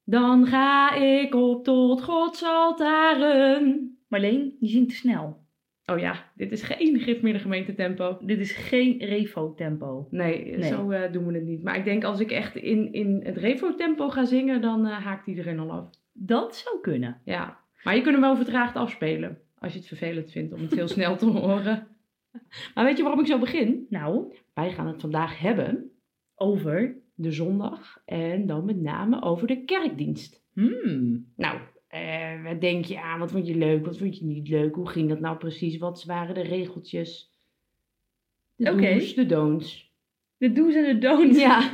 Dan ga ik op tot Gods altaren. Marleen, je zingt te snel. Oh ja, dit is geen Gif meer de gemeente tempo. Dit is geen revo-tempo. Nee, zo doen we het niet. Maar ik denk als ik echt in het revo-tempo ga zingen, dan haakt iedereen al af. Dat zou kunnen. Ja, maar je kunt hem wel vertraagd afspelen. Als je het vervelend vindt om het heel snel te horen. Maar weet je waarom ik zo begin? Nou, Wij gaan het vandaag hebben over de zondag. En dan met name over de kerkdienst. Nou, wat denk je aan? Wat vond je leuk? Wat vond je niet leuk? Hoe ging dat nou precies? Wat waren de regeltjes? De do's, de don'ts. De do's en de don'ts. Ja.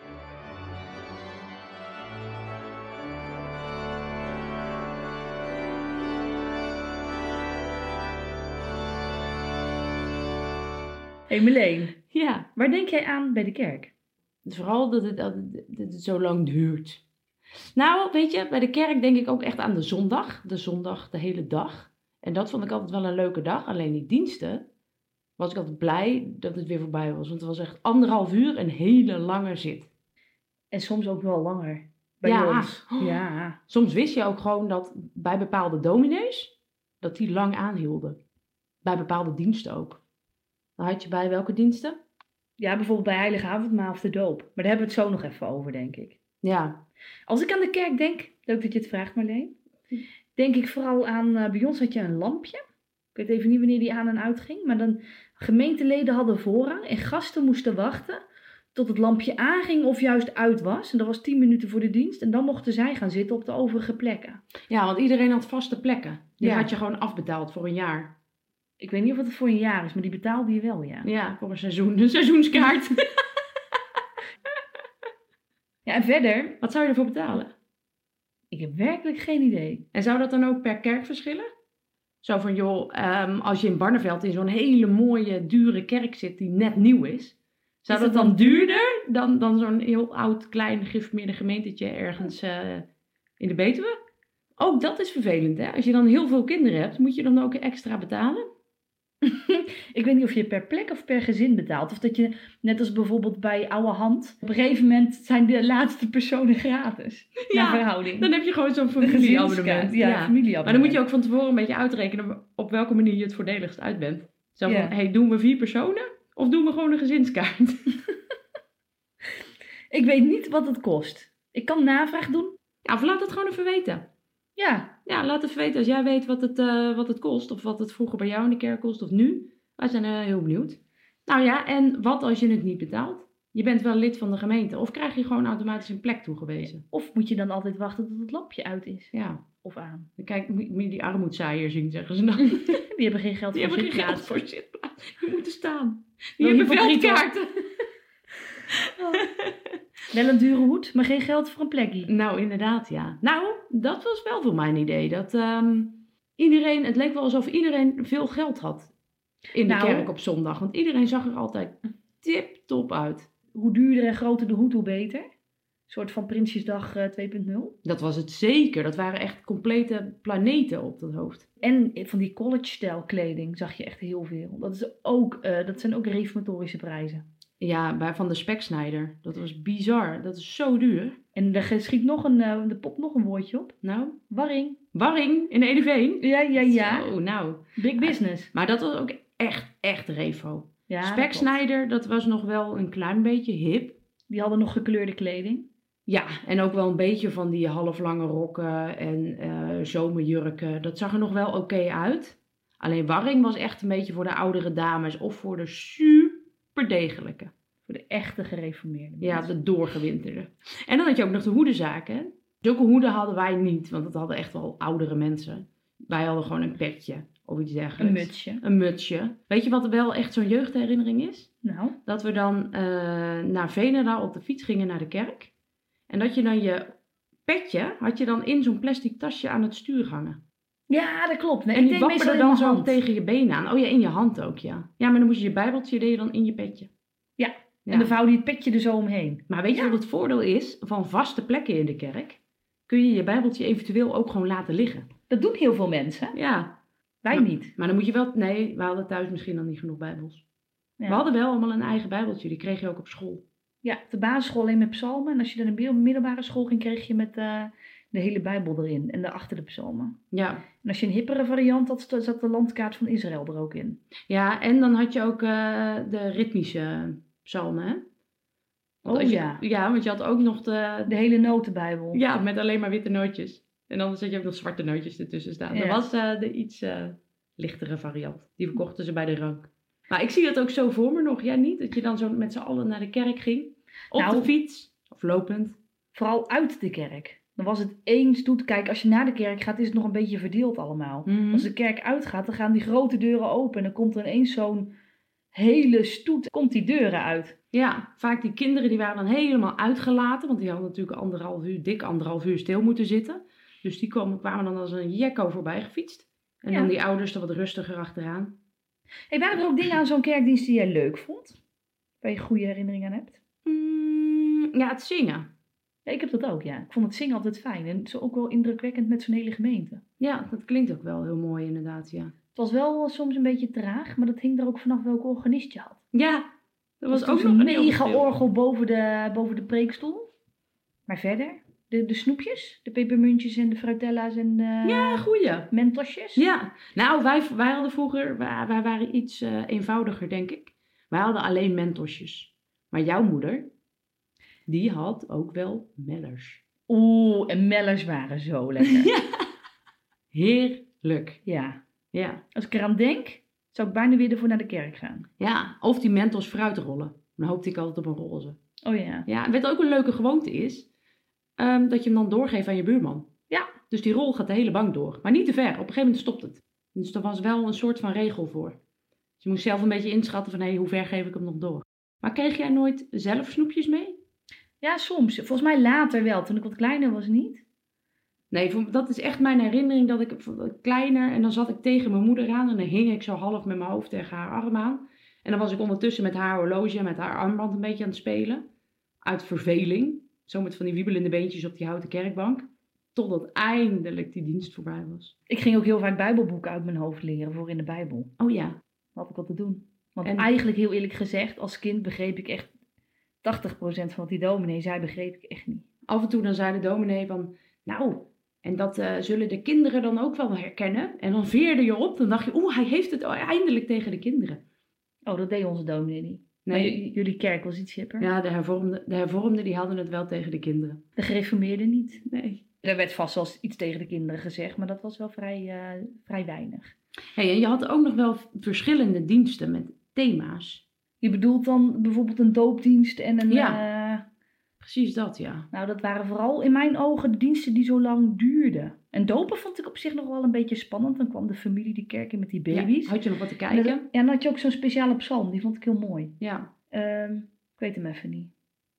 Hé Marleen, Ja. waar denk jij aan bij de kerk? Vooral dat het zo lang duurt. Nou, weet je, bij de kerk denk ik ook echt aan de zondag. De zondag, de hele dag. En dat vond ik altijd wel een leuke dag. Alleen die diensten was ik altijd blij dat het weer voorbij was. Want het was echt 1,5 uur een hele lange zit. En soms ook wel langer. Bij Ja. ons. Ja. Soms wist je ook gewoon dat bij bepaalde dominees, dat die lang aanhielden. Bij bepaalde diensten ook. Dan had je bij welke diensten? Ja, bijvoorbeeld bij Heilige Avondmaal of de doop. Maar daar hebben we het zo nog even over, denk ik. Ja. Als ik aan de kerk denk, leuk dat je het vraagt Marleen, denk ik vooral aan, bij ons had je een lampje. Ik weet even niet wanneer die aan en uit ging, maar dan gemeenteleden hadden voorrang en gasten moesten wachten tot het lampje aanging of juist uit was. En dat was 10 minuten voor de dienst en dan mochten zij gaan zitten op de overige plekken. Ja, want iedereen had vaste plekken. Die Ja. had je gewoon afbetaald voor een jaar. Ik weet niet of het voor een jaar is, maar die betaalde je wel, ja. Ja, voor een seizoen. Een seizoenskaart. Ja, en verder, Wat zou je ervoor betalen? ik heb werkelijk geen idee. En zou dat dan ook per kerk verschillen? Zo van, joh, als je in Barneveld in zo'n hele mooie, dure kerk zit die net nieuw is. Zou Is dat dat dan dan duurder dan zo'n heel oud, klein, geïnformeerde gemeentetje ergens in de Betuwe? Ook dat is vervelend, hè? Als je dan heel veel kinderen hebt, moet je dan ook extra betalen? Ik weet niet of je per plek of per gezin betaalt. Of dat je, net als bijvoorbeeld bij Oude Hand, op een gegeven moment zijn de laatste personen gratis. Ja, Naar verhouding. Dan heb je gewoon zo'n De familieabonnement. gezinskaart. Ja, familieabonnement. Maar dan moet je ook van tevoren een beetje uitrekenen op welke manier je het voordeligst uit bent. Zo van, Ja. doen we 4 personen of doen we gewoon een gezinskaart? Ik weet niet wat het kost. Ik kan navraag doen. Ja, of laat het gewoon even weten. Ja, Ja, laat even weten als jij weet wat het kost. Of wat het vroeger bij jou in de kerk kost of nu. Wij zijn heel benieuwd. Nou ja, en wat als je het niet betaalt? Je bent wel lid van de gemeente. Of krijg je gewoon automatisch een plek toegewezen? of moet je dan altijd wachten tot het lampje uit is? Ja, Of aan? kijk, moet je die armoedzaaier zien, zeggen ze dan. Die hebben geen geld Die voor hebben geen geld zitplaats. voor zitplaats. Die moeten staan. Die Wel hebben hypocriet, hoor. veldkaarten. Wel een dure hoed, maar geen geld voor een plekje. Nou, inderdaad, ja. Nou, dat was wel voor mijn idee. Dat iedereen, het leek wel alsof iedereen veel geld had in de Nou. kerk op zondag. Want iedereen zag er altijd tip-top uit. Hoe duurder en groter de hoed, hoe beter. Een soort van Prinsjesdag 2.0. Dat was het zeker. Dat waren echt complete planeten op dat hoofd. En van die college-stijl kleding zag je echt heel veel. Dat zijn ook reformatorische prijzen. Ja, van de speksnijder. Dat was bizar. Dat is zo duur. En er schiet de pop nog een woordje op. Nou, Warring. Warring in Edeveen. Ja. Zo, nou. Big business. Maar dat was ook echt revo. Ja, dat klopt. Speksnijder, dat was nog wel een klein beetje hip. Die hadden nog gekleurde kleding. Ja, en ook wel een beetje van die halflange rokken en zomerjurken. Dat zag er nog wel oké uit. Alleen Warring was echt een beetje voor de oudere dames of voor de super degelijke. Voor de echte gereformeerde Ja, mensen. de doorgewinterde. En dan had je ook nog de hoedenzaken. Hè? Zulke hoeden hadden wij niet, want dat hadden echt wel oudere mensen. Wij hadden gewoon een petje of iets dergelijks. Een mutsje. Een mutsje. Weet je wat er wel echt zo'n jeugdherinnering is? Nou, Dat we dan naar Venendaal op de fiets gingen naar de kerk. En dat je dan je petje, had je dan in zo'n plastic tasje aan het stuur hangen. ja, dat klopt. Nee, En ik die denk meestal wapperde in dan mijn zo hand. tegen je benen aan. Oh ja, in je hand ook, ja. Ja, maar dan moest je bijbeltje, deed je dan in je petje. Ja, Ja. en dan vouwde je het petje er zo omheen. Maar weet je wat het voordeel is van vaste plekken in de kerk? Kun je je bijbeltje eventueel ook gewoon laten liggen. Dat doen heel veel mensen. Ja. Wij Ja. niet. Maar dan moet je wel... Nee, we hadden thuis misschien dan niet genoeg bijbels. Ja. We hadden wel allemaal een eigen bijbeltje. Die kreeg je ook op school. Ja, op de basisschool alleen met psalmen. En als je naar de middelbare school ging, kreeg je met de hele Bijbel erin. En daarachter de psalmen. Ja. En als je een hippere variant had, zat de landkaart van Israël er ook in. Ja, en dan had je ook de ritmische psalmen, hè? Want als je, ja. Ja, want je had ook nog De hele notenbijbel. Ja, met alleen maar witte nootjes. En dan zat je ook nog zwarte nootjes ertussen staan. Ja. Dat was de iets lichtere variant. Die verkochten ze bij de rank. Maar ik zie dat ook zo voor me nog. Jij niet? Dat je dan zo met z'n allen naar de kerk ging. Op de fiets. Of lopend. Vooral uit de kerk. Dan was het één stoet. Kijk, als je naar de kerk gaat, is het nog een beetje verdeeld allemaal. Mm-hmm. Als de kerk uitgaat, dan gaan die grote deuren open. En dan komt er ineens zo'n hele stoet, komt die deuren uit. Ja, vaak die kinderen die waren dan helemaal uitgelaten. Want die hadden natuurlijk dik anderhalf uur stil moeten zitten. Dus die kwamen dan als een jekko voorbij gefietst. En dan die ouders er wat rustiger achteraan. Hey, waren er ook dingen aan zo'n kerkdienst die jij leuk vond? Waar je goede herinneringen aan hebt? Ja, het zingen. Ja, ik heb dat ook, ja. Ik vond het zingen altijd fijn. En zo ook wel indrukwekkend met zo'n hele gemeente. Ja, dat klinkt ook wel heel mooi inderdaad, ja. Het was wel soms een beetje traag, maar dat hing er ook vanaf welke organist je had. Ja, dat was ook zo'n nog mega orgel boven de preekstoel. Maar verder, de snoepjes, de pepermuntjes en de fruitella's en de ja, goeie. mentosjes. Ja, nou wij hadden vroeger, wij waren iets eenvoudiger denk ik. Wij hadden alleen mentosjes. Maar jouw moeder, die had ook wel mellers. Oeh, en mellers waren zo lekker. Ja, heerlijk. Ja. Ja. Als ik eraan denk, zou ik bijna weer ervoor naar de kerk gaan. Ja, of die mentos fruitrollen. Dan hoopte ik altijd op een roze. Oh ja. Ja, en wat ook een leuke gewoonte is, dat je hem dan doorgeeft aan je buurman. Ja. Dus die rol gaat de hele bank door. Maar niet te ver. Op een gegeven moment stopt het. Dus er was wel een soort van regel voor. Dus je moest zelf een beetje inschatten van, hoe ver geef ik hem nog door. Maar kreeg jij nooit zelf snoepjes mee? Ja, soms. Volgens mij later wel. Toen ik wat kleiner was niet. Nee, dat is echt mijn herinnering dat ik kleiner en dan zat ik tegen mijn moeder aan en dan hing ik zo half met mijn hoofd tegen haar arm aan. En dan was ik ondertussen met haar horloge en met haar armband een beetje aan het spelen. Uit verveling. Zo met van die wiebelende beentjes op die houten kerkbank. Totdat eindelijk die dienst voorbij was. Ik ging ook heel vaak bijbelboeken uit mijn hoofd leren voor in de Bijbel. Oh ja. Dat had ik wat te doen. Want eigenlijk heel eerlijk gezegd, als kind begreep ik echt 80% van wat die dominee zei, begreep ik echt niet. Af en toe dan zei de dominee van, nou, en dat zullen de kinderen dan ook wel herkennen. En dan veerde je op, dan dacht je, hij heeft het eindelijk tegen de kinderen. Oh, dat deed onze dominee niet. Nee. Maar jullie kerk was iets hipper. Ja, de hervormden die hadden het wel tegen de kinderen. De gereformeerden niet. Nee. Er werd vast wel iets tegen de kinderen gezegd, maar dat was wel vrij weinig. Hey, en je had ook nog wel verschillende diensten met thema's. Je bedoelt dan bijvoorbeeld een doopdienst en een... Ja, precies dat, ja. Nou, dat waren vooral in mijn ogen de diensten die zo lang duurden. En dopen vond ik op zich nog wel een beetje spannend. Dan kwam de familie die kerk in met die baby's. Ja, had je nog wat te kijken? En dan had je ook zo'n speciale psalm, die vond ik heel mooi. Ja. Ik weet hem even niet.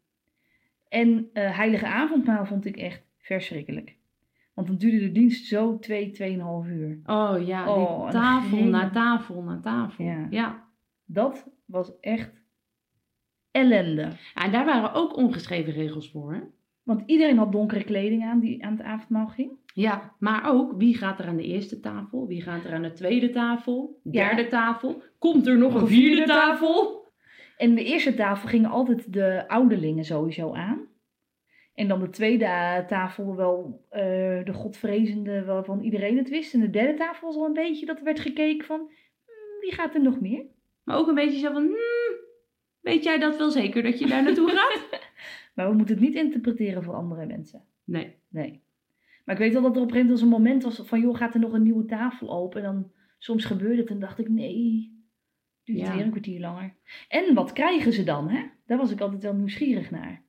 En Heilige Avondmaal vond ik echt verschrikkelijk. Want dan duurde de dienst zo 2,5 uur. Oh ja, die tafel na tafel na tafel. Ja. Dat was echt ellende. Ja, en daar waren ook ongeschreven regels voor, hè? Want iedereen had donkere kleding aan die aan het avondmaal ging. Ja, maar ook wie gaat er aan de eerste tafel? Wie gaat er aan de tweede tafel? Derde tafel? Komt er nog een vierde tafel? En de eerste tafel gingen altijd de ouderlingen sowieso aan. En dan de tweede tafel wel de godvrezende waarvan iedereen het wist. En de derde tafel was al een beetje dat er werd gekeken van, wie gaat er nog meer? Maar ook een beetje zo van, weet jij dat wel zeker dat je daar naartoe gaat? Maar we moeten het niet interpreteren voor andere mensen. Nee. Maar ik weet wel dat er op een gegeven moment een moment was van, joh, gaat er nog een nieuwe tafel open? En dan soms gebeurde het en dacht ik, nee, duurt het weer een kwartier langer. En wat krijgen ze dan, hè? Daar was ik altijd wel nieuwsgierig naar.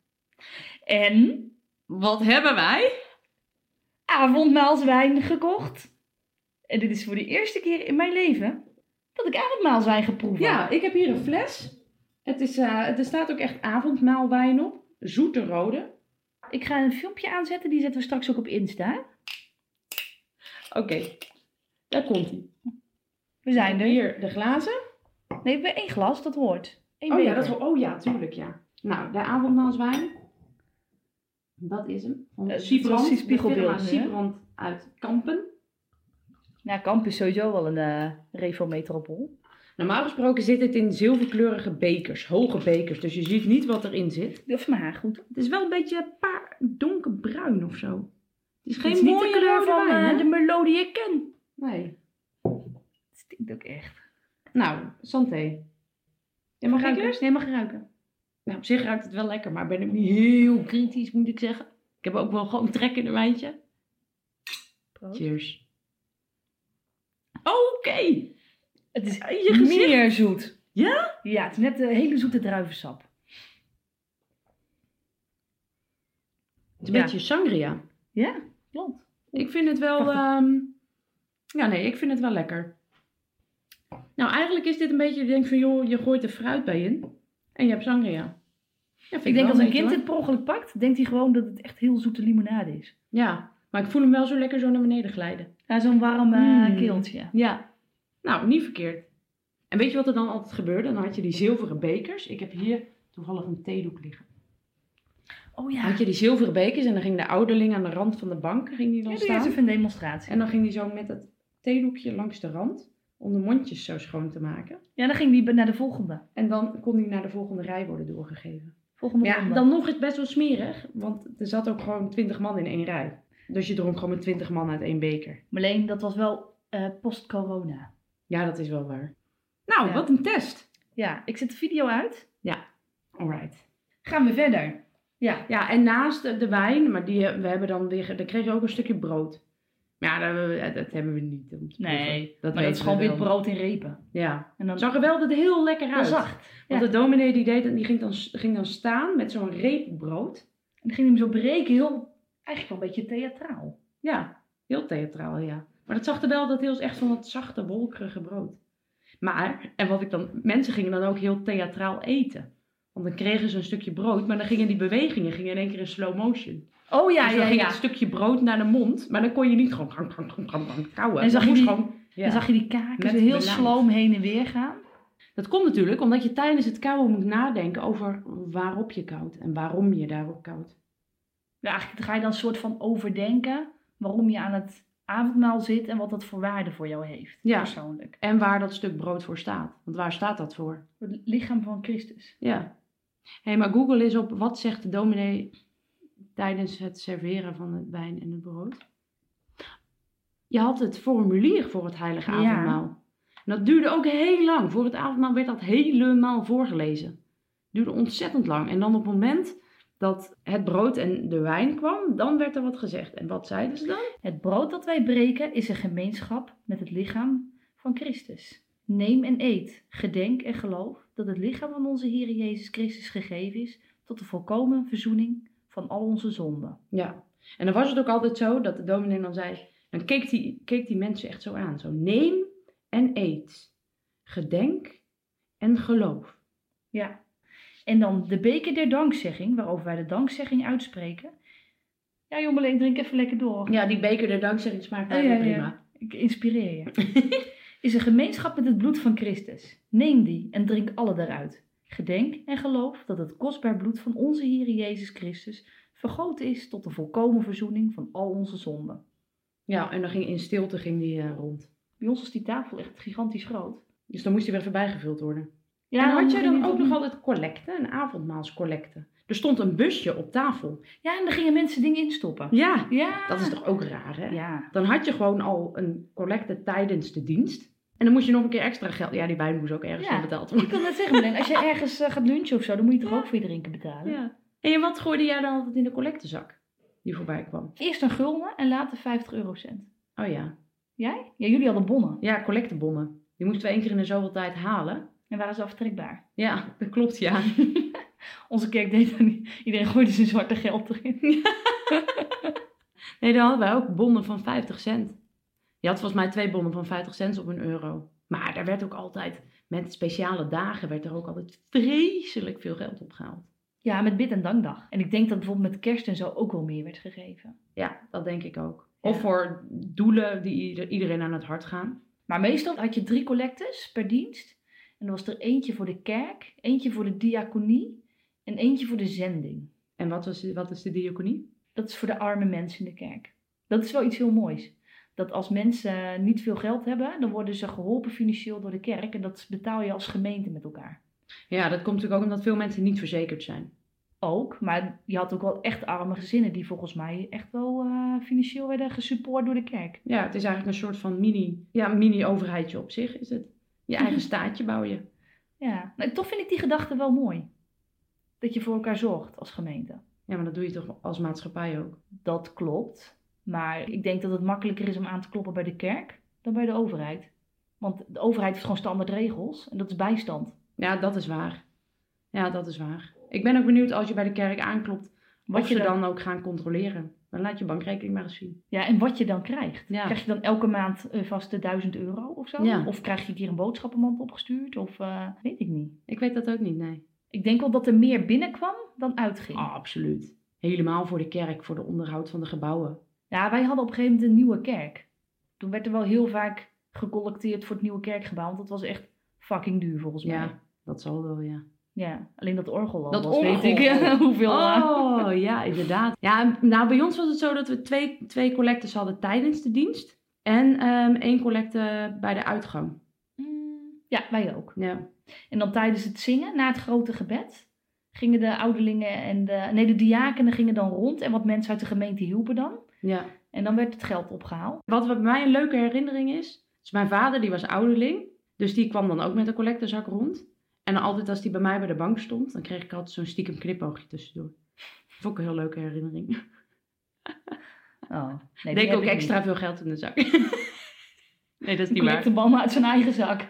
En wat hebben wij? Avondmaalswijn gekocht. En dit is voor de eerste keer in mijn leven dat ik avondmaalswijn geproefd heb. Ja, ik heb hier een fles. Er staat ook echt avondmaalwijn op. Zoete rode. Ik ga een filmpje aanzetten, die zetten we straks ook op Insta. Oké, daar komt hij. We zijn er. Hier de glazen. Nee, we hebben 1 glas, dat hoort. Ja, tuurlijk ja. Nou, de avondmaalswijn. Dat is hem. Van Siebrand. Die spiegelbeeld. Siebrand uit Kampen. Ja, Kampen is sowieso wel een reformetropool. Normaal gesproken zit het in zilverkleurige bekers, hoge bekers. Dus je ziet niet wat erin zit. Dat is mijn haar goed. Het is wel een beetje donkerbruin of zo. Het is Het geen is niet mooie de kleur van rode wijn, hè? de Merlot die ik ken. Nee. Het stinkt ook echt. Nou, santé. Ja, mag ik Ruiken? eerst? Nee, mag je ruiken. Nou, op zich ruikt het wel lekker, maar ben ik niet heel kritisch, moet ik zeggen. Ik heb ook wel gewoon trek in een wijntje. Proost. Cheers. Oké. Het is Je gezicht. meer zoet. Ja? Ja, het is net een hele zoete druivensap. Het is een beetje sangria. Ja, klopt. Ik vind het wel... ik vind het wel lekker. Nou, eigenlijk is dit een beetje... Je denkt van, joh, je gooit er fruit bij in. En je hebt sangria. Ja, vind Ik denk wel als een beetje, kind hoor. het per ongeluk pakt, denkt hij gewoon dat het echt heel zoete limonade is. Ja, maar ik voel hem wel zo lekker zo naar beneden glijden. Ja, zo'n warm keeltje. Ja. Nou, niet verkeerd. En weet je wat er dan altijd gebeurde? Dan had je die zilveren bekers. Ik heb hier toevallig een theedoek liggen. Oh ja. Dan had je die zilveren bekers en dan ging de ouderling aan de rand van de bank ging die dan Ja, doe je staan. eens even een demonstratie. En dan ging die zo met het theedoekje langs de rand om de mondjes zo schoon te maken. Ja, dan ging die naar de volgende. En dan kon die naar de volgende rij worden doorgegeven. Volgende Ja, ronde. dan nog is het best wel smerig, want er zat ook gewoon 20 man in één rij. Dus je dronk gewoon met 20 man uit één beker. Marleen, dat was wel post-corona. Ja, dat is wel waar. Nou, Ja. wat een test. Ja, ik zet de video uit. Alright. Gaan we verder. Ja. Ja, en naast de wijn, maar we hebben dan weer, dan kreeg je ook een stukje brood. Maar ja, dat hebben we niet. Om te proeven. Nee, dat maar dat is gewoon wit brood in repen. Ja. En dan Het zag er wel dat heel lekker heel uit. zacht. Want Ja. de dominee die ging dan staan met zo'n reep brood. En dan ging hij hem zo breken, eigenlijk wel een beetje theatraal. Ja, heel theatraal, ja. Maar dat zag er wel dat heel echt van dat zachte, wolkerige brood. Maar, en wat ik dan, mensen gingen dan ook heel theatraal eten. Want dan kregen ze een stukje brood, maar dan gingen die bewegingen in één keer in slow motion. Oh ja, dus dan ja, ging ja. het stukje brood naar de mond, maar dan kon je niet gewoon kauwen. En zag je moest die- gewoon, ja. Dan zag je die kaken Met zo heel beleid. sloom heen en weer gaan. Dat komt natuurlijk omdat je tijdens het kauwen moet nadenken over waarop je kauwt en waarom je daarop kauwt. Ja, eigenlijk ga je dan een soort van overdenken waarom je aan het avondmaal zit en wat dat voor waarde voor jou heeft. Ja. Persoonlijk. En waar dat stuk brood voor staat. Want waar staat dat voor? Het lichaam van Christus. Ja. Hé, maar Google eens op wat zegt de dominee tijdens het serveren van het wijn en het brood. Je had het formulier voor het heilige Ja. avondmaal. En dat duurde ook heel lang. Voor het avondmaal werd dat helemaal voorgelezen. Duurde ontzettend lang. En dan op het moment dat het brood en de wijn kwam, dan werd er wat gezegd. En wat zeiden ze dan? Het brood dat wij breken is een gemeenschap met het lichaam van Christus. Neem en eet, gedenk en geloof dat het lichaam van onze Heer Jezus Christus gegeven is tot de volkomen verzoening van al onze zonden. Ja. En dan was het ook altijd zo dat de dominee dan zei, dan keek die mensen echt zo aan. Zo, neem en eet, gedenk en geloof. Ja. En dan de beker der dankzegging, waarover wij de dankzegging uitspreken. Ja, jongeling, drink even lekker door. Ja, die beker der dankzegging smaakt Oh, eigenlijk ja. prima. Ik inspireer je. Is een gemeenschap met het bloed van Christus. Neem die en drink alle daaruit. Gedenk en geloof dat het kostbaar bloed van onze Heer Jezus Christus vergoten is tot de volkomen verzoening van al onze zonden. Ja, en dan ging in stilte die rond. Bij ons was die tafel echt gigantisch groot. Dus dan moest die weer even bijgevuld worden. Ja, en had jij ging dan het ook nog altijd collecte, een avondmaalscollecte? Er stond een busje op tafel. Ja, en dan gingen mensen dingen instoppen. Ja, Ja. dat is toch ook raar, hè? Ja. Dan had je gewoon al een collecte tijdens de dienst. En dan moest je nog een keer extra geld... Ja, die wijn moest ook ergens Ja. van betaald Ik worden. kan net zeggen, Marleen, als je ergens gaat lunchen of zo, dan moet je toch ook voor je drinken betalen? Ja. En wat gooide jij dan altijd in de collectezak die voorbij kwam? Eerst een gulden en later 50 eurocent. Oh ja. Jij? Ja, jullie hadden bonnen. Ja, collectebonnen. Die moesten we 1 keer in de zoveel tijd halen. En waren ze aftrekbaar. Ja, dat klopt, ja. Onze kerk deed dat niet. Iedereen gooide zijn zwarte geld erin. Nee, dan hadden wij ook bonnen van 50 cent. Je had volgens mij 2 bonnen van 50 cent op €1. Maar daar werd ook altijd, met speciale dagen, werd er ook altijd vreselijk veel geld opgehaald. Ja, met bid- en dankdag. En ik denk dat bijvoorbeeld met kerst en zo ook wel meer werd gegeven. Ja, dat denk ik ook. Ja. Of voor doelen die iedereen aan het hart gaan. Maar meestal had je 3 collectes per dienst. En dan was er eentje voor de kerk, eentje voor de diaconie en eentje voor de zending. En wat is de diaconie? Dat is voor de arme mensen in de kerk. Dat is wel iets heel moois. dat als mensen niet veel geld hebben, dan worden ze geholpen financieel door de kerk. En dat betaal je als gemeente met elkaar. Ja, dat komt natuurlijk ook omdat veel mensen niet verzekerd zijn. Ook, maar je had ook wel echt arme gezinnen die volgens mij echt wel financieel werden gesupport door de kerk. Ja, het is eigenlijk een soort van mini-overheidje op zich is het. Je eigen staatje bouw je. Ja, nou, toch vind ik die gedachte wel mooi. Dat je voor elkaar zorgt als gemeente. Ja, maar dat doe je toch als maatschappij ook? Dat klopt. Maar ik denk dat het makkelijker is om aan te kloppen bij de kerk dan bij de overheid. Want de overheid heeft gewoon standaard regels en dat is bijstand. Ja, dat is waar. Ja, dat is waar. Ik ben ook benieuwd als je bij de kerk aanklopt, of ze dan ook gaan controleren. Dan laat je bankrekening maar eens zien. Ja, en wat je dan krijgt. Ja. Krijg je dan elke maand vast €1.000 of zo? Ja. Of krijg je een keer een boodschappenmand opgestuurd? Of weet ik niet. Ik weet dat ook niet, nee. Ik denk wel dat er meer binnenkwam dan uitging. Oh, absoluut. Helemaal voor de kerk, voor de onderhoud van de gebouwen. Ja, wij hadden op een gegeven moment een nieuwe kerk. Toen werd er wel heel vaak gecollecteerd voor het nieuwe kerkgebouw. Want dat was echt fucking duur volgens mij. Ja, dat zal wel, ja. Ja, alleen dat orgel al. Dat was, orgel. weet ik hoeveel. Oh, ja, inderdaad. Ja, nou, bij ons was het zo dat we twee collectes hadden tijdens de dienst. En 1 collecte bij de uitgang. Ja, wij ook. Ja. En dan tijdens het zingen, na het grote gebed, gingen de ouderlingen en de diakenen gingen dan rond. En wat mensen uit de gemeente hielpen dan. Ja. En dan werd het geld opgehaald. Wat bij mij een leuke herinnering is mijn vader die was ouderling. Dus die kwam dan ook met een collectezak rond. En dan altijd als die bij mij bij de bank stond, dan kreeg ik altijd zo'n stiekem knipoogje tussendoor. Vond ik een heel leuke herinnering. Oh, nee, Deed ik ook extra veel geld in de zak. Nee, dat is niet waar. De bal uit zijn eigen zak.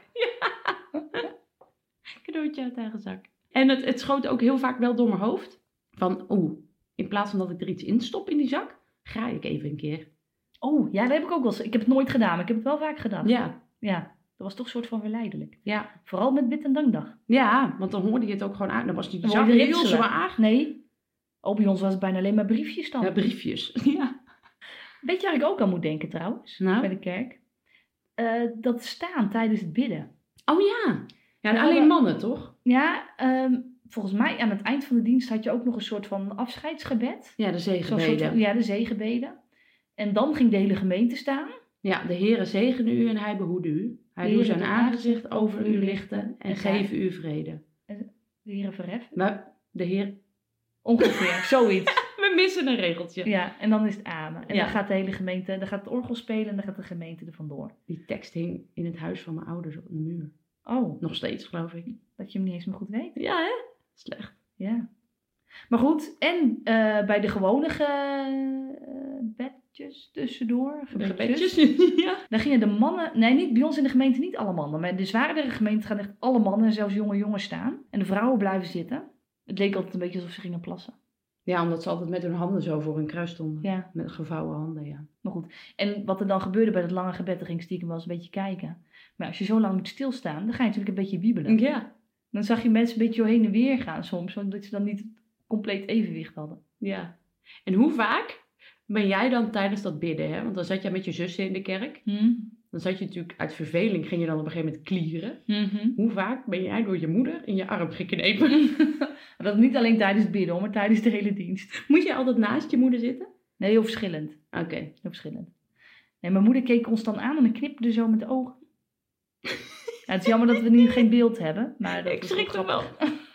Cadeautje uit eigen zak. En het schoot ook heel vaak wel door mijn hoofd. Van, in plaats van dat ik er iets in stop in die zak, graai ik even een keer. Oh, ja, dat heb ik ook wel eens. Ik heb het nooit gedaan, maar ik heb het wel vaak gedaan. Ja. Ja, dat was toch een soort van verleidelijk. Ja. Vooral met bid en dankdag. Ja, want dan hoorde je het ook gewoon aan. Dan was die Dan zak hoorde je heel ritselen. zwaar. Nee. Oh, bij ons was het bijna alleen maar briefjes dan. Ja, briefjes. Ja. Weet je waar ik ook aan moet denken trouwens? Nou? Bij de kerk? Dat staan tijdens het bidden. Oh ja. Ja, alleen mannen toch? Ja, volgens mij aan het eind van de dienst had je ook nog een soort van afscheidsgebed. Ja, de zegenbeden. Ja, de zegenbeden. En dan ging de hele gemeente staan. Ja, de Heere zegene u en hij behoede u. Hij doet zijn aangezicht over u lichten en geef u vrede. De Heere verheffen. Maar de Heer... Ongeveer, zoiets. We missen een regeltje. Ja, en dan is het amen. En Ja. dan gaat de hele gemeente, dan gaat het orgel spelen en dan gaat de gemeente er vandoor. Die tekst hing in het huis van mijn ouders op de muur. Oh, Nog steeds, geloof ik. dat je hem niet eens meer goed weet. Ja, hè? Slecht. Ja. Maar goed, en bij de gewone gebedjes tussendoor. Gebedjes. Ja. Dan gingen de mannen, nee, niet bij ons in de gemeente niet alle mannen, maar in de zwaardere gemeente gaan echt alle mannen en zelfs jonge jongens staan. En de vrouwen blijven zitten. Het leek altijd een beetje alsof ze gingen plassen. Ja, omdat ze altijd met hun handen zo voor hun kruis stonden. Ja. Met gevouwen handen, ja. Maar goed, en wat er dan gebeurde bij dat lange gebed, dan ging ik stiekem wel eens een beetje kijken. Maar als je zo lang moet stilstaan, dan ga je natuurlijk een beetje wiebelen. Ja. Dan zag je mensen een beetje heen en weer gaan soms, omdat ze dan niet compleet evenwicht hadden. Ja. En hoe vaak ben jij dan tijdens dat bidden, hè? Want dan zat jij met je zussen in de kerk. Dan zat je natuurlijk uit verveling, ging je dan op een gegeven moment klieren. Hoe vaak ben jij door je moeder in je arm geknepen? Dat niet alleen tijdens het bidden, maar tijdens de hele dienst. Moet je altijd naast je moeder zitten? Nee, heel verschillend. Oké. Heel verschillend. Nee, mijn moeder keek ons dan aan en dan knipte zo met de ogen. Ja, het is jammer dat we nu geen beeld hebben. Maar dat Ik is schrik er wel.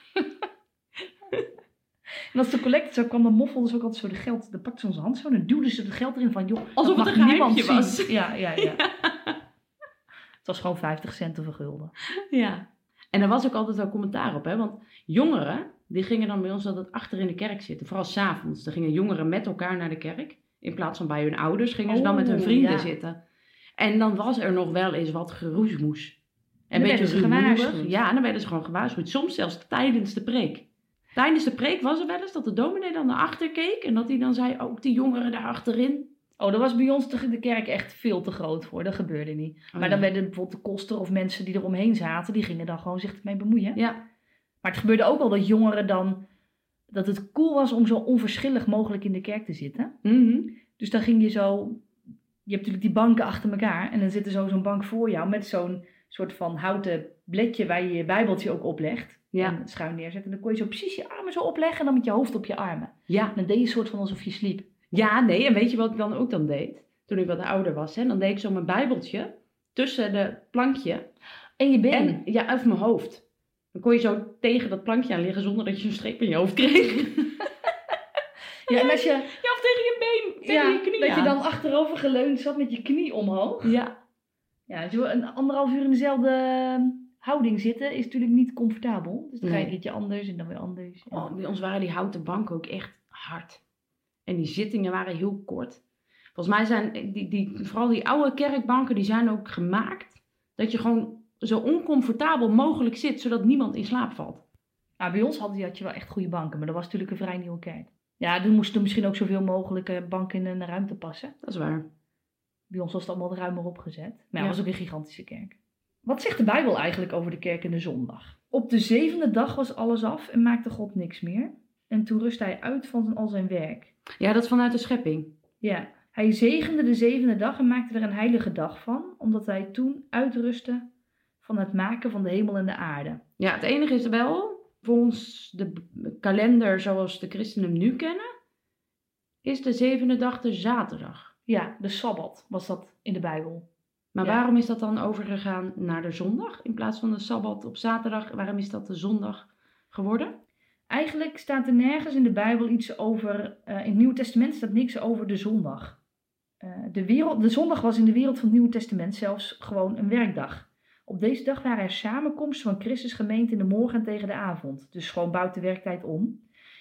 En als de collecte zo kwam, dan moffelde ze ook altijd zo de geld. Dan pakte ze onze hand zo en dan duwde ze het geld erin van, joh, Alsof dat het mag een niemand geheimje zien. was. Ja. Het was gewoon 50 cent of een gulden. Ja. En er was ook altijd wel commentaar op, hè? Want jongeren, die gingen dan bij ons altijd achter in de kerk zitten. Vooral 's avonds. Dan gingen jongeren met elkaar naar de kerk. In plaats van bij hun ouders gingen ze dan met hun vrienden zitten. En dan was er nog wel eens wat geroesmoes. En dan een beetje rumoerig. gewaarschuwd. Ja, dan werden ze gewoon gewaarschuwd. Soms zelfs tijdens de preek. Tijdens de preek was er wel eens dat de dominee dan naar achter keek. En dat hij dan zei, ook die jongeren daar achterin. Oh, daar was bij ons de kerk echt veel te groot voor. Dat gebeurde niet. Maar dan werden bijvoorbeeld de koster of mensen die er omheen zaten, die gingen dan gewoon zich ermee bemoeien. Ja. Maar het gebeurde ook al dat jongeren dan, dat het cool was om zo onverschillig mogelijk in de kerk te zitten. Dus dan ging je zo, je hebt natuurlijk die banken achter elkaar en dan zit er zo'n bank voor jou met zo'n soort van houten bledje waar je je bijbeltje ook oplegt. Ja. En schuin neerzet. En dan kon je zo precies je armen zo opleggen en dan met je hoofd op je armen. Ja. En dan deed je een soort van alsof je sliep. Ja, nee. En weet je wat ik dan ook dan deed? toen ik wat ouder was. Hè, dan deed ik zo mijn bijbeltje tussen de plankje En je been. en uit mijn hoofd. Dan kon je zo tegen dat plankje aan liggen zonder dat je een streep in je hoofd kreeg. Ja, en als je... Ja, of tegen je been, tegen je knie dat aan. je dan achterover geleund zat met je knie omhoog. Ja. Ja, zo een 1,5 uur in dezelfde houding zitten is natuurlijk niet comfortabel. Dus dan ga je een keertje anders en dan weer anders. En... Oh, bij ons waren die houten banken ook echt hard. En die zittingen waren heel kort. Volgens mij zijn vooral die oude kerkbanken, die zijn ook gemaakt dat je gewoon zo oncomfortabel mogelijk zit, zodat niemand in slaap valt. Nou, bij ons had je wel echt goede banken, maar dat was natuurlijk een vrij nieuwe kerk. Ja, er moesten misschien ook zoveel mogelijk banken in een ruimte passen. Dat is waar. Bij ons was het allemaal ruimer opgezet. Maar Ja. het was ook een gigantische kerk. Wat zegt de Bijbel eigenlijk over de kerk en de zondag? Op de 7e dag was alles af en maakte God niks meer. En toen rustte hij uit van al zijn werk. Ja, dat is vanuit de schepping. Ja, hij zegende de 7e dag en maakte er een heilige dag van, omdat hij toen uitrustte van het maken van de hemel en de aarde. Ja, het enige is wel, volgens de kalender zoals de christenen hem nu kennen, is de 7e dag de zaterdag. Ja, de Sabbat was dat in de Bijbel. Maar Ja. waarom is dat dan overgegaan naar de zondag in plaats van de Sabbat op zaterdag? Waarom is dat de zondag geworden? Eigenlijk staat er nergens in de Bijbel iets over, in het Nieuwe Testament staat niks over de zondag. De zondag was in de wereld van het Nieuwe Testament zelfs gewoon een werkdag. Op deze dag waren er samenkomsten van Christus gemeente in de morgen en tegen de avond. Dus gewoon buiten werktijd om.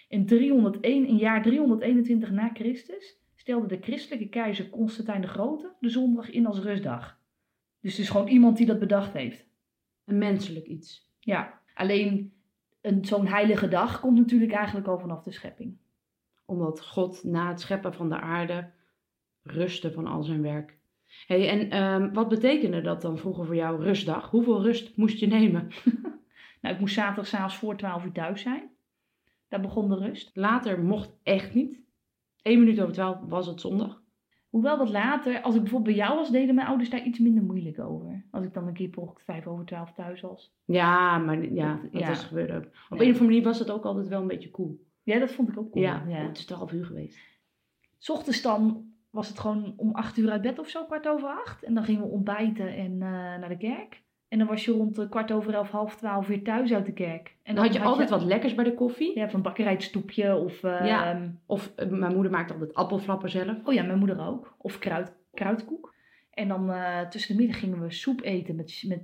In jaar 321 na Christus stelde de christelijke keizer Constantijn de Grote de zondag in als rustdag. Dus het is gewoon iemand die dat bedacht heeft. Een menselijk iets. Ja, alleen zo'n heilige dag komt natuurlijk eigenlijk al vanaf de schepping. Omdat God na het scheppen van de aarde rustte van al zijn werk. Hey, en wat betekende dat dan vroeger voor jou, rustdag? Hoeveel rust moest je nemen? Nou, ik moest zaterdagavond voor 12 uur thuis zijn. Daar begon de rust. Later mocht echt niet. 1 minuut over 12 was het zondag. Hoewel dat later, als ik bijvoorbeeld bij jou was, deden mijn ouders daar iets minder moeilijk over. Als ik dan een keer per ongeluk 5 over 12 thuis was. Ja, maar ja, dat Ja. is gebeurd ook. Op Ja. een of andere manier was het ook altijd wel een beetje cool. Ja, dat vond ik ook cool. Ja, het is 12 uur geweest. 's Ochtends dan was het gewoon om 8 uur uit bed of zo, 8:15. En dan gingen we ontbijten en naar de kerk. En dan was je rond 11:15, 11:30 weer thuis uit de kerk. En Dan had je altijd wat lekkers bij de koffie. Ja, van bakkerijstoepje of... Ja. Of mijn moeder maakte altijd appelflappen zelf. Oh ja, mijn moeder ook. Of kruidkoek. En dan tussen de middag gingen we soep eten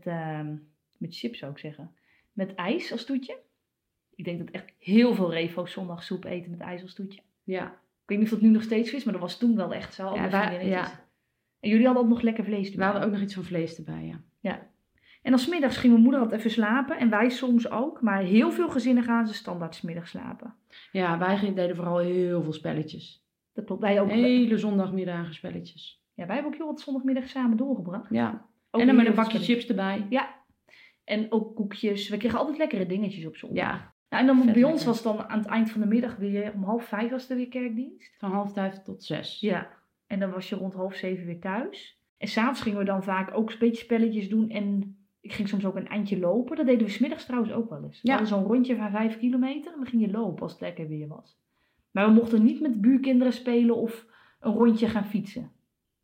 met chips, zou ik zeggen. Met ijs als toetje. Ik denk dat echt heel veel refo's zondag soep eten met ijs als toetje. Ja. Ik weet niet of dat nu nog steeds is, maar dat was toen wel echt zo. Ja. En jullie hadden ook nog lekker vlees We erbij. hadden ook nog iets van vlees erbij, ja. Ja. En dan 's middags ging mijn moeder altijd even slapen. En wij soms ook. Maar heel veel gezinnen gaan ze standaard 's middags slapen. Ja, wij deden vooral heel veel spelletjes. Dat klopt. Wij ook. Hele zondagmiddagen spelletjes. Ja, wij hebben ook heel wat zondagmiddag samen doorgebracht. Ja. Ook En dan met heel een veel bakje chips erbij. Ja. En ook koekjes. We kregen altijd lekkere dingetjes op zondag. Ja, Nou, en dan Vet bij ons lekker. was dan aan het eind van de middag weer om 4:30 was er weer kerkdienst. van 6:30 tot 6. Ja. En dan was je rond 6:30 weer thuis. En s'avonds gingen we dan vaak ook een beetje spelletjes doen. En ik ging soms ook een eindje lopen. Dat deden we 's middags trouwens ook wel eens. We Ja. hadden zo'n rondje van 5 kilometer. En dan ging je lopen als het lekker weer was. Maar we mochten niet met buurkinderen spelen of een rondje gaan fietsen.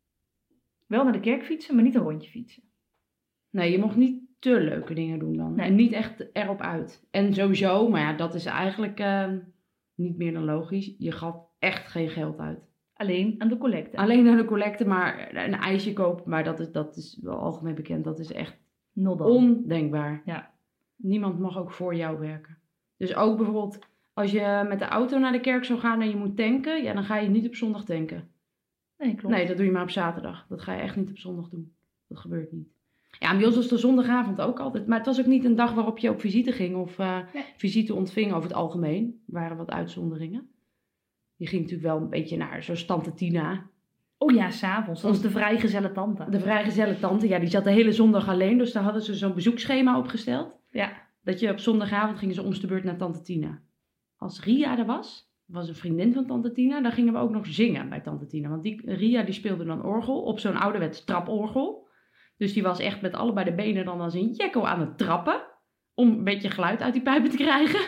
Wel naar de kerk fietsen, maar niet een rondje fietsen. Nee, je mocht niet te leuke dingen doen dan. Nee. En niet echt erop uit. En sowieso, maar ja, dat is eigenlijk niet meer dan logisch. Je gaf echt geen geld uit. Alleen aan de collecte. Alleen naar de collecte, maar een ijsje kopen. Maar dat is wel algemeen bekend. Dat is echt Not dan. ondenkbaar. Ja. Niemand mag ook voor jou werken. Dus ook bijvoorbeeld als je met de auto naar de kerk zou gaan en je moet tanken. Ja, dan ga je niet op zondag tanken. Nee, klopt. Nee, dat doe je maar op zaterdag. Dat ga je echt niet op zondag doen. Dat gebeurt niet. Ja, en bij ons was de zondagavond ook altijd. Maar het was ook niet een dag waarop je op visite ging of Nee. visite ontving over het algemeen. Er waren wat uitzonderingen. Je ging natuurlijk wel een beetje naar zo'n tante Tina. Oh ja, s'avonds. Dat was de vrijgezelle tante. De vrijgezelle tante, ja, die zat de hele zondag alleen. Dus daar hadden ze zo'n bezoekschema opgesteld. Ja. Dat je op zondagavond gingen ze om de beurt naar tante Tina. Als Ria er was een vriendin van tante Tina, dan gingen we ook nog zingen bij tante Tina. Want Ria die speelde dan orgel op zo'n ouderwets traporgel. Dus die was echt met allebei de benen dan als een jekko aan het trappen. Om een beetje geluid uit die pijpen te krijgen.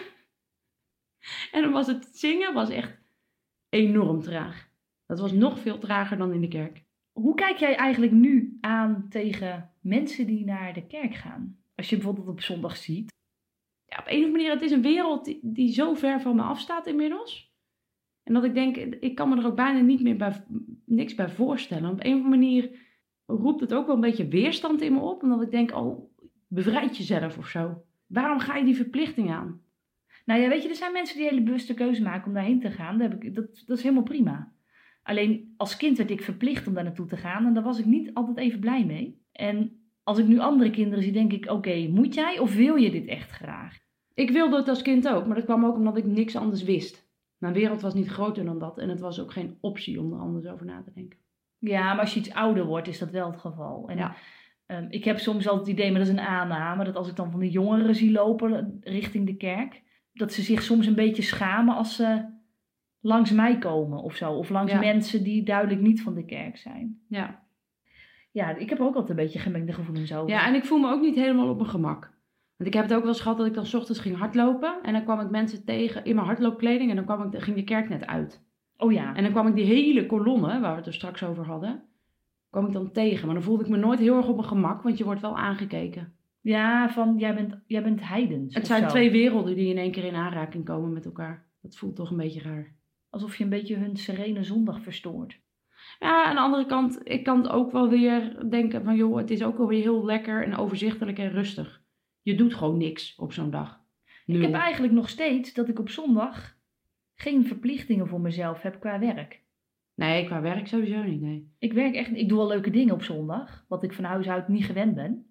En dan was het zingen echt enorm traag. Dat was nog veel trager dan in de kerk. Hoe kijk jij eigenlijk nu aan tegen mensen die naar de kerk gaan? Als je bijvoorbeeld op zondag ziet. Ja, op een of andere manier, het is een wereld die zo ver van me afstaat inmiddels. En dat ik denk, ik kan me er ook bijna niet meer niks bij voorstellen. Op een of andere manier roept het ook wel een beetje weerstand in me op. Omdat ik denk, bevrijd jezelf of zo. Waarom ga je die verplichting aan? Nou ja, weet je, er zijn mensen die hele bewuste keuze maken om daarheen te gaan. Dat is helemaal prima. Alleen als kind werd ik verplicht om daar naartoe te gaan. En daar was ik niet altijd even blij mee. En als ik nu andere kinderen zie, denk ik, oké, moet jij of wil je dit echt graag? Ik wilde het als kind ook, maar dat kwam ook omdat ik niks anders wist. Mijn wereld was niet groter dan dat en het was ook geen optie om er anders over na te denken. Ja, maar als je iets ouder wordt, is dat wel het geval. En Ja. Ik heb soms al het idee, maar dat is een aanname, dat als ik dan van de jongeren zie lopen richting de kerk, dat ze zich soms een beetje schamen als ze langs mij komen of zo. Of langs mensen die duidelijk niet van de kerk zijn. Ja. Ja, ik heb er ook altijd een beetje gemengde gevoelens over. Ja, en ik voel me ook niet helemaal op mijn gemak. Want ik heb het ook wel eens gehad dat ik dan 's ochtends ging hardlopen. En dan kwam ik mensen tegen in mijn hardloopkleding. En dan ging de kerk net uit. Oh ja. En dan kwam ik die hele kolonne, waar we het er straks over hadden, kwam ik dan tegen. Maar dan voelde ik me nooit heel erg op mijn gemak. Want je wordt wel aangekeken. Ja, van jij bent heidens. Het zijn twee werelden die in één keer in aanraking komen met elkaar. Dat voelt toch een beetje raar. Alsof je een beetje hun serene zondag verstoort. Ja, aan de andere kant, ik kan ook wel weer denken van joh, het is ook wel weer heel lekker en overzichtelijk en rustig. Je doet gewoon niks op zo'n dag. Ik heb eigenlijk nog steeds dat ik op zondag geen verplichtingen voor mezelf heb qua werk. Nee, qua werk sowieso niet, nee. Ik doe wel leuke dingen op zondag, wat ik van huis uit niet gewend ben.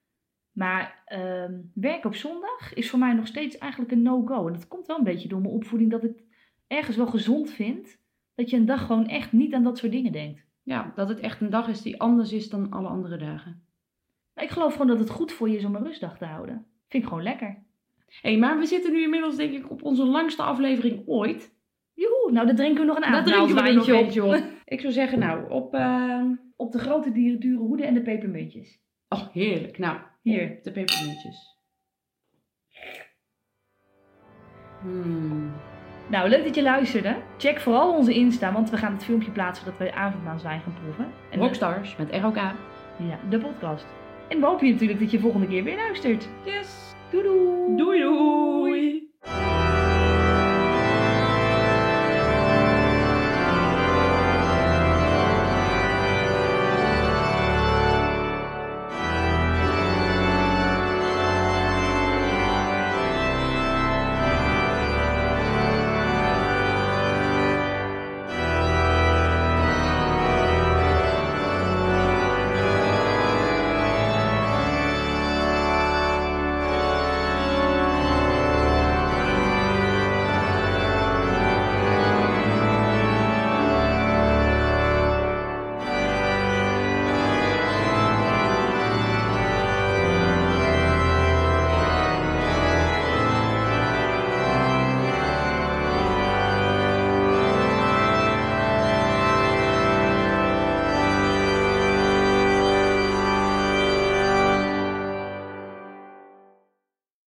Maar werk op zondag is voor mij nog steeds eigenlijk een no-go. En dat komt wel een beetje door mijn opvoeding dat ik ergens wel gezond vind dat je een dag gewoon echt niet aan dat soort dingen denkt. Ja, dat het echt een dag is die anders is dan alle andere dagen. Ik geloof gewoon dat het goed voor je is om een rustdag te houden. Vind ik gewoon lekker. Hé, maar we zitten nu inmiddels denk ik op onze langste aflevering ooit. Joehoe, nou dan drinken we nog een avondmaalswijntje op. Ik zou zeggen nou, op de grote dure hoeden en de pepermuntjes. Oh, heerlijk. Nou, hier, de pepermuntjes. Nou, leuk dat je luisterde. Check vooral onze Insta, want we gaan het filmpje plaatsen dat wij avondmaalswijn gaan proeven. En Rockstars met ROK. Ja, de podcast. En we hopen natuurlijk dat je volgende keer weer luistert. Yes. Doei doei. Doei doei.